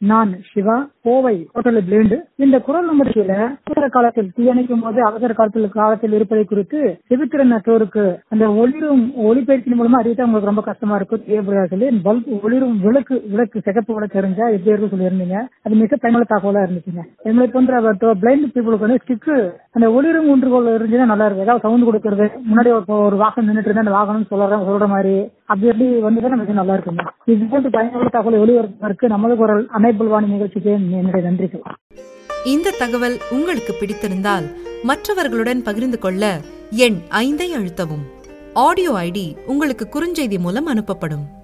நான் Siva, Kovai hotel blind. இந்த குரல் நிகழ்ச்சியில அவசர காலத்தில் தீயணைக்கும் போது அவசர காலத்தில் இருப்பதை குறித்து செவித்திறன் நெட்வொர்க்கு அந்த ஒளிபெயர்ச்சியின் மூலமா அறிவித்தா உங்களுக்கு ரொம்ப கஷ்டமா இருக்கும் தேவைப்படாது சொல்லி பல்ப் ஒளிரும் விளக்கு சிகப்பு விளக்கு தெரிஞ்சா எப்படி இருக்கும் சொல்லியிருந்தீங்க. அது மிக பயனுள்ள தகவலா இருந்துச்சுங்க. எங்களை போன்ற பிளைண்ட் பீப்புளுக்கு வந்து ஸ்டிக்கு அந்த ஒளிரும் ஒன்றுகோள் இருந்துச்சுன்னா நல்லா இருக்கும். ஏதாவது சவுண்ட் கொடுக்கறது, முன்னாடி ஒரு வாகனம் நின்றுட்டு இருந்தா அந்த வாகனம் சொல்ற மாதிரி அப்படி எப்படி வந்துதான் நமக்கு நல்லா இருக்குங்க. இது போன்று பயனுள்ள தகவல் ஒளிபரப்புவதற்கு நமது குரல் அனைத்து வாணி நிகழ்ச்சிக்கு என்னுடைய நன்றிகள். இந்த தகவல் உங்களுக்கு பிடித்திருந்தால் மற்றவர்களுடன் பகிர்ந்து கொள்ள எண் 5 அழுத்தவும். ஆடியோ ஐடி உங்களுக்கு குறுஞ்செய்தி மூலம் அனுப்பப்படும்.